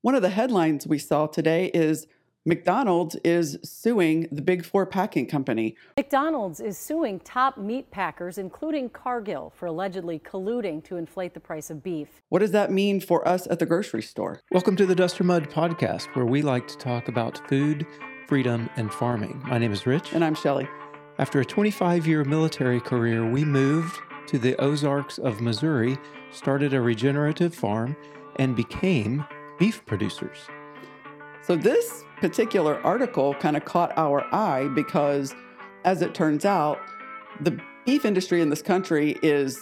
One of the headlines we saw today is McDonald's is suing the Big Four packing company. McDonald's is suing top meat packers, including Cargill, for allegedly colluding to inflate the price of beef. What does that mean for us at the grocery store? Welcome to the Dust or Mud podcast, where we like to talk about food, freedom, and farming. My name is Rich. And I'm Shelley. After a 25-year military career, we moved to the Ozarks of Missouri, started a regenerative farm, and became beef producers. So this particular article kind of caught our eye because, as it turns out, the beef industry in this country is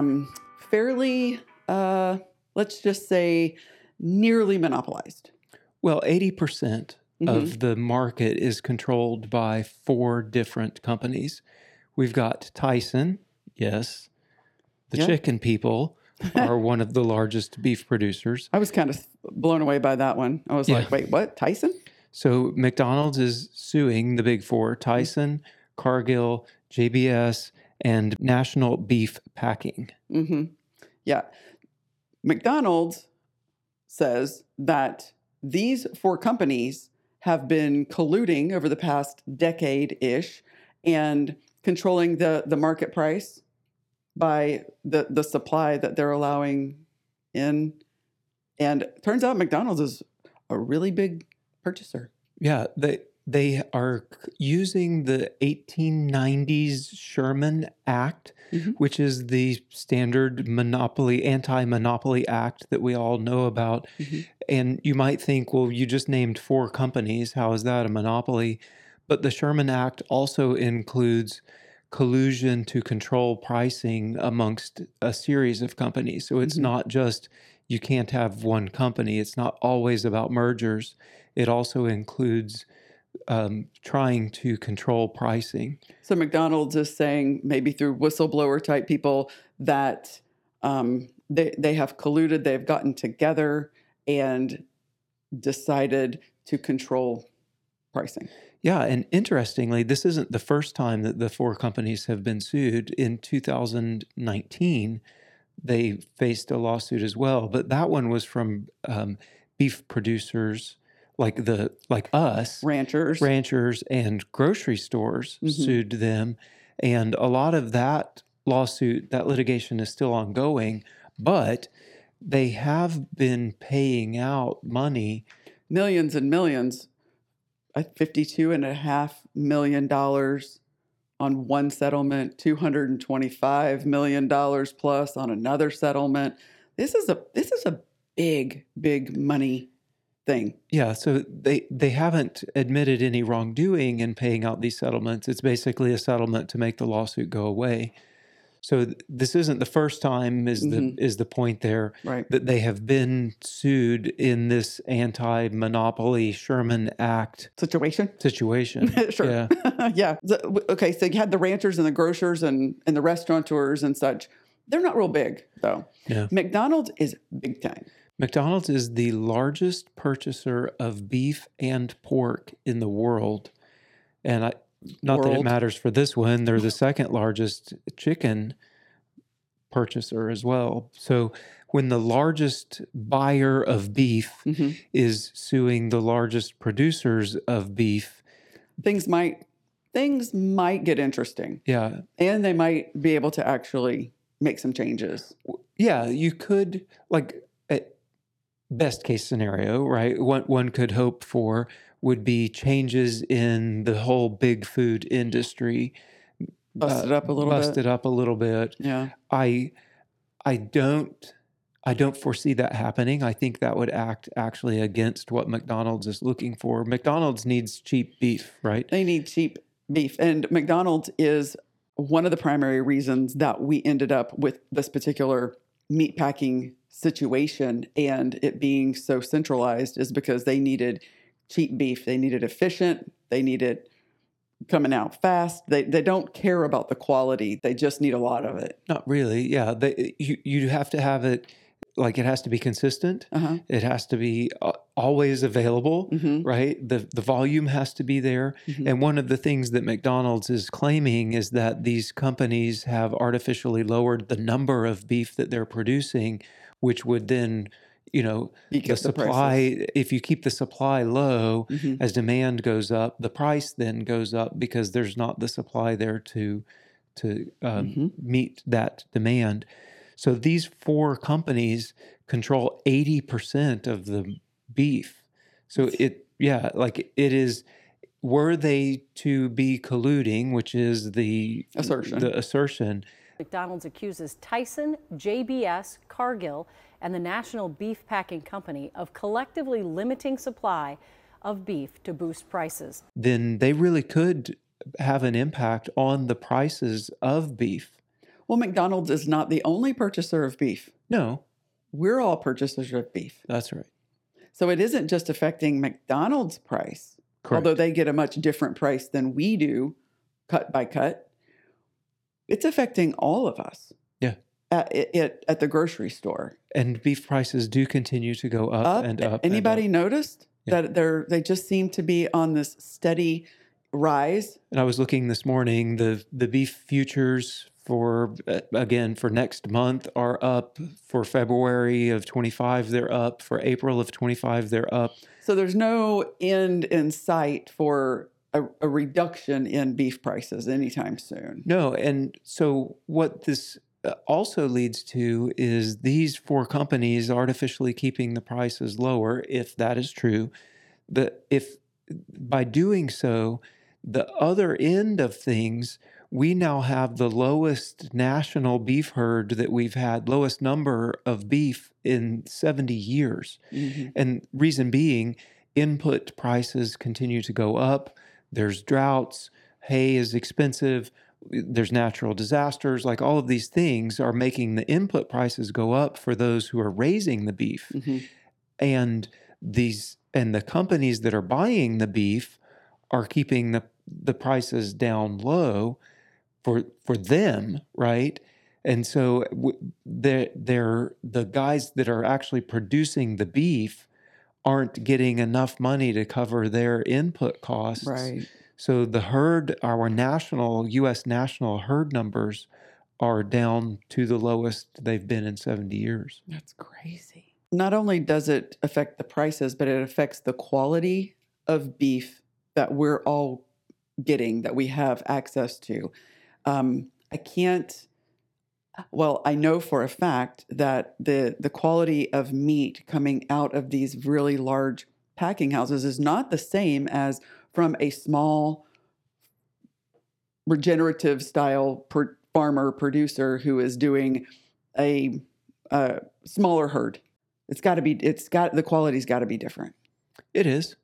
fairly, let's just say, nearly monopolized. Well, 80% of the market is controlled by 4 different companies. We've got Tyson, yes. The chicken people are one of the largest beef producers. I was kind of blown away by that one. I was like, wait, what? Tyson? So McDonald's is suing the Big Four: Tyson, Cargill, JBS, and National Beef Packing. Yeah. McDonald's says that these 4 companies have been colluding over the past decade-ish and controlling the market price by the supply that they're allowing in. And turns out McDonald's is a really big purchaser. Yeah, they are using the 1890s Sherman Act, which is the standard anti-monopoly act that we all know about. And you might think, well, you just named 4 companies. How is that a monopoly? But the Sherman Act also includes collusion to control pricing amongst a series of companies. So it's not just you can't have one company. It's not always about mergers. It also includes trying to control pricing. So McDonald's is saying, maybe through whistleblower type people, that they have colluded, they've gotten together and decided to control pricing. Yeah, and interestingly, this isn't the first time that the 4 companies have been sued. In 2019, they faced a lawsuit as well, but that one was from beef producers like us, ranchers and grocery stores sued them, and a lot of that litigation is still ongoing, but they have been paying out money, millions and millions. $52.5 million on one settlement, $225 million plus on another settlement. This is a big money thing. Yeah, so they haven't admitted any wrongdoing in paying out these settlements. It's basically a settlement to make the lawsuit go away. So this isn't the first time is the point there, right, that they have been sued in this anti-monopoly Sherman Act situation. Sure. Yeah. Yeah. Okay, so you had the ranchers and the grocers and the restaurateurs and such. They're not real big, though. Yeah. McDonald's is big time. McDonald's is the largest purchaser of beef and pork in the world. And not that it matters for this one, they're the second largest chicken purchaser as well. So when the largest buyer of beef is suing the largest producers of beef, things might get interesting. Yeah. And they might be able to actually make some changes. Yeah, you could, like, at best case scenario, right? One could hope for would be changes in the whole big food industry. Busted up a little bit. Yeah. I don't foresee that happening. I think that would act actually against what McDonald's is looking for. McDonald's needs cheap beef, right? They need cheap beef. And McDonald's is one of the primary reasons that we ended up with this particular meat packing situation and it being so centralized is because they needed cheap beef. They need it efficient. They need it coming out fast. They don't care about the quality. They just need a lot of it. Not really. Yeah. You have to have it, like, it has to be consistent. It has to be always available, right? The volume has to be there. And one of the things that McDonald's is claiming is that these companies have artificially lowered the number of beef that they're producing, which would then You the get the supply, if you keep the supply low, Mhm. as demand goes up, the price then goes up because there's not the supply there to Mhm. meet that demand. So these four companies control 80% of the beef. So like it is, were they to be colluding, which is the assertion. McDonald's accuses Tyson, JBS, Cargill, and the National Beef Packing Company of collectively limiting supply of beef to boost prices. Then they really could have an impact on the prices of beef. Well, McDonald's is not the only purchaser of beef. No, We're all purchasers of beef. that's right. So it isn't just affecting McDonald's price, Correct. although they get a much different price than we do, cut by cut. It's affecting all of us. Yeah. At the grocery store. And beef prices do continue to go up and up. Anybody and up. noticed Yeah. that they just seem to be on this steady rise? And I was looking this morning, the beef futures for next month are up. For February of 25, they're up. For April of 25, they're up. So there's no end in sight for a reduction in beef prices anytime soon. No, and so what this also leads to is these four companies artificially keeping the prices lower, if that is true. If by doing so, the other end of things, we now have the lowest national beef herd that we've had, lowest number of beef in 70 years. Mm-hmm. And reason being, input prices continue to go up. There's droughts, hay is expensive, there's natural disasters, like all of these things are making the input prices go up for those who are raising the beef. Mm-hmm. And the companies that are buying the beef are keeping the prices down low for them, right? And so the guys that are actually producing the beef aren't getting enough money to cover their input costs. Right. So the herd, our U.S. national herd numbers are down to the lowest they've been in 70 years. That's crazy. Not only does it affect the prices, but it affects the quality of beef that we're all getting, that we have access to. I know for a fact that the quality of meat coming out of these really large packing houses is not the same as from a small regenerative style farmer producer who is doing a smaller herd. The quality's got to be different. It is.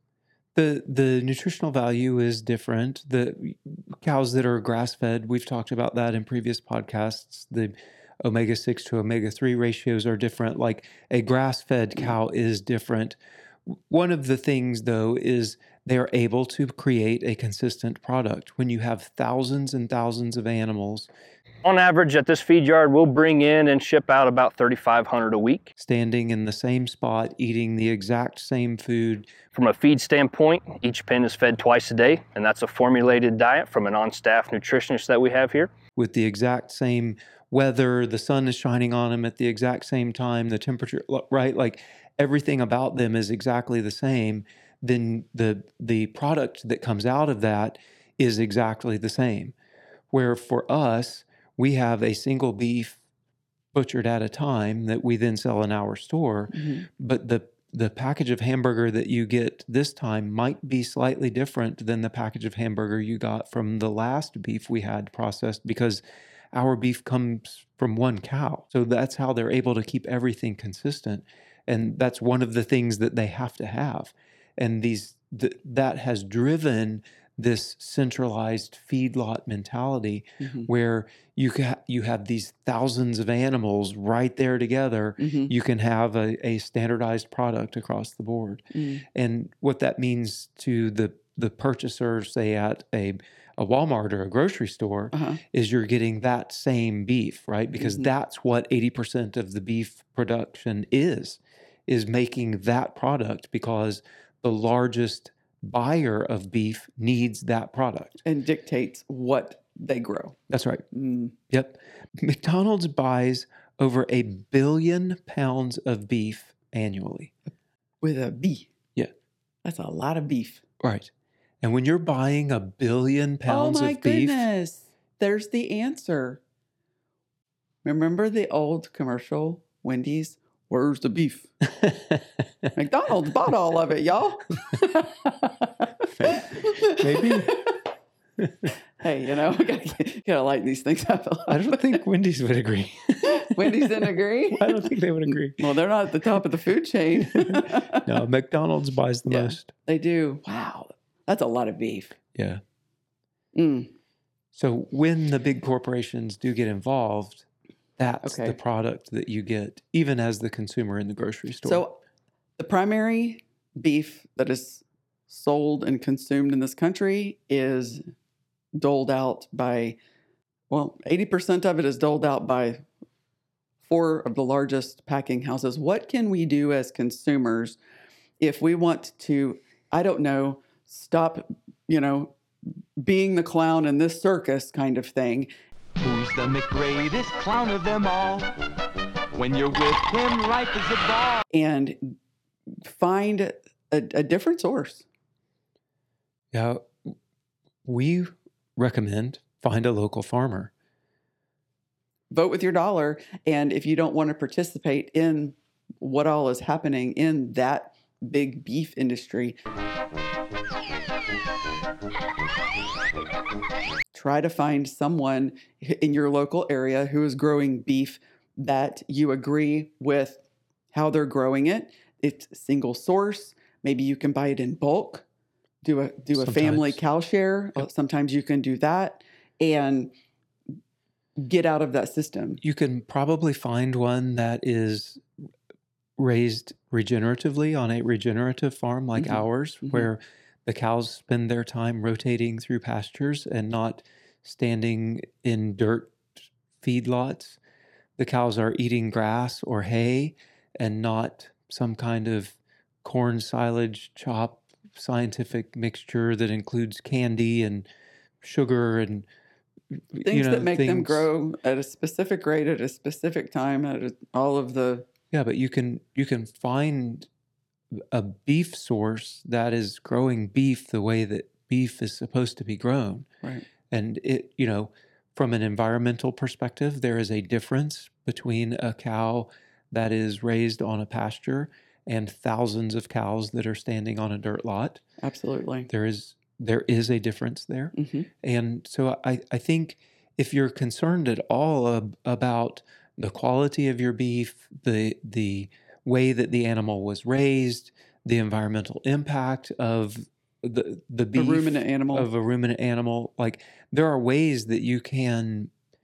The nutritional value is different. The cows that are grass-fed, we've talked about that in previous podcasts. The omega-6 to omega-3 ratios are different. Like a grass-fed cow is different. One of the things, though, is they are able to create a consistent product. When you have thousands and thousands of animals, on average at this feed yard, we'll bring in and ship out about 3,500 a week. Standing in the same spot, eating the exact same food. From a feed standpoint, each pen is fed twice a day, and that's a formulated diet from an on-staff nutritionist that we have here. With the exact same weather, the sun is shining on them at the exact same time, the temperature, right? Like everything about them is exactly the same. Then the product that comes out of that is exactly the same. Where for us, we have a single beef butchered at a time that we then sell in our store. Mm-hmm. But the package of hamburger that you get this time might be slightly different than the package of hamburger you got from the last beef we had processed, because our beef comes from one cow. So that's how they're able to keep everything consistent. And that's one of the things that they have to have. And that has driven this centralized feedlot mentality, mm-hmm. where you have these thousands of animals right there together. Mm-hmm. You can have a standardized product across the board. Mm-hmm. And what that means to the purchaser, say at a Walmart or a grocery store, uh-huh. is you're getting that same beef, right? Because mm-hmm. that's what 80% of the beef production is making that product, because the largest buyer of beef needs that product. And dictates what they grow. That's right. Mm. Yep. McDonald's buys over 1 billion pounds of beef annually. With a B. Yeah. That's a lot of beef. Right. And when you're buying 1 billion pounds Oh my of beef, goodness. There's the answer. Remember the old commercial, Wendy's? Where's the beef? McDonald's bought all of it, y'all. Maybe. Hey, gotta lighten these things up a little I don't bit. think Wendy's would agree. Wendy's didn't agree. I don't think they would agree. Well, they're not at the top of the food chain. No, McDonald's buys the Yeah. most. They do. Wow, that's a lot of beef. Yeah. Mm. So when the big corporations do get involved, that's Okay. the product that you get, even as the consumer in the grocery store. So, the primary beef that is sold and consumed in this country is doled out by, 80% of it is doled out by 4 of the largest packing houses. What can we do as consumers if we want to, I don't know, stop, being the clown in this circus kind of thing? Who's the greatest clown of them all? When you're with him, life is a ball. And find a different source. Yeah, we recommend find a local farmer. Vote with your dollar. And if you don't want to participate in what all is happening in that big beef industry, try to find someone in your local area who is growing beef that you agree with how they're growing it. It's single source. Maybe you can buy it in bulk. Do a family Sometimes. cow share. Yep. Sometimes you can do that and get out of that system. You can probably find one that is raised regeneratively on a regenerative farm like Mhm. ours, Mhm. where the cows spend their time rotating through pastures and not standing in dirt feedlots. The cows are eating grass or hay and not some kind of corn silage chop scientific mixture that includes candy and sugar and Things that make them things- grow at a specific rate at a specific time all of the Yeah, but you can find a beef source that is growing beef the way that beef is supposed to be grown. right. And it, from an environmental perspective, there is a difference between a cow that is raised on a pasture and thousands of cows that are standing on a dirt lot. Absolutely. There is a difference there. Hmm. And so I think if you're concerned at all about the quality of your beef, the way that the animal was raised, the environmental impact of the beef, ruminant animal. of a ruminant animal, like there are ways that you can,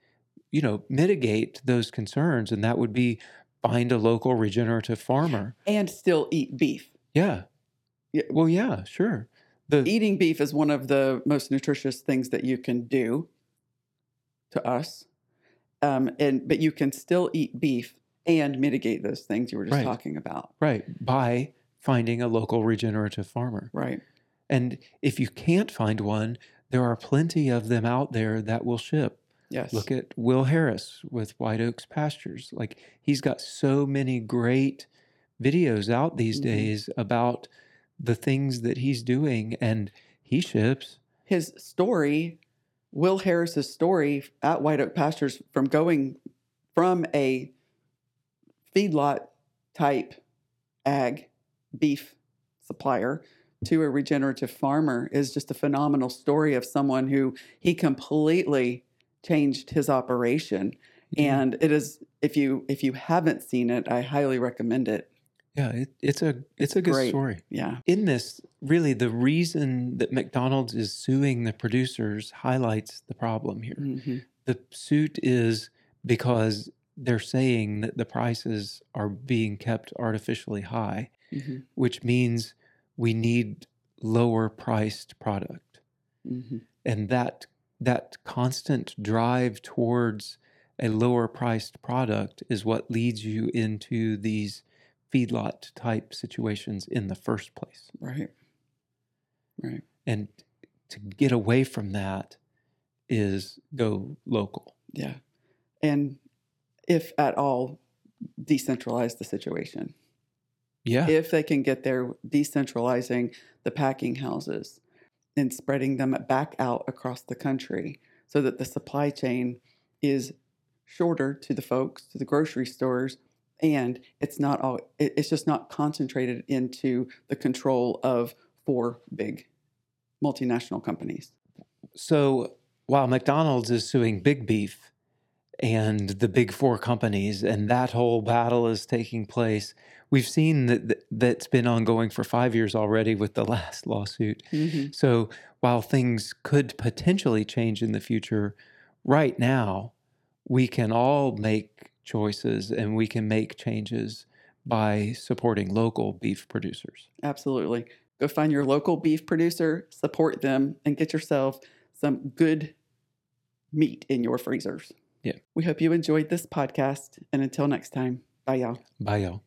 mitigate those concerns, and that would be find a local regenerative farmer. And still eat beef. Yeah. Yeah. Well, yeah, sure. Eating beef is one of the most nutritious things that you can do to us. But you can still eat beef and mitigate those things you were just Right. talking about. Right. By finding a local regenerative farmer. Right. And if you can't find one, there are plenty of them out there that will ship. Yes. Look at Will Harris with White Oaks Pastures. Like he's got so many great videos out these Mhm. days about the things that he's doing, and he ships. His story, Will Harris's story at White Oak Pastures, from going from a feedlot type ag beef supplier to a regenerative farmer, is just a phenomenal story of someone who he completely changed his operation. And it is, if you haven't seen it, I highly recommend it. Yeah, it's a good great. story. Yeah. In this, really, the reason that McDonald's is suing the producers highlights the problem here. Mhm. The suit is because they're saying that the prices are being kept artificially high, Mhm. which means we need lower priced product. Mhm. And that constant drive towards a lower priced product is what leads you into these feedlot type situations in the first place. Right. Right. And to get away from that is go local. Yeah. And if at all, decentralize the situation. Yeah. if they can get there, decentralizing the packing houses and spreading them back out across the country so that the supply chain is shorter to the folks, to the grocery stores, and it's just not concentrated into the control of 4 big multinational companies. So while McDonald's is suing Big Beef and the big 4 companies, and that whole battle is taking place, we've seen that's been ongoing for 5 years already with the last lawsuit. Mm-hmm. So while things could potentially change in the future, right now, we can all make choices and we can make changes by supporting local beef producers. Absolutely. Go find your local beef producer, support them, and get yourself some good meat in your freezers. Yeah. We hope you enjoyed this podcast. And until next time, bye, y'all. Bye, y'all.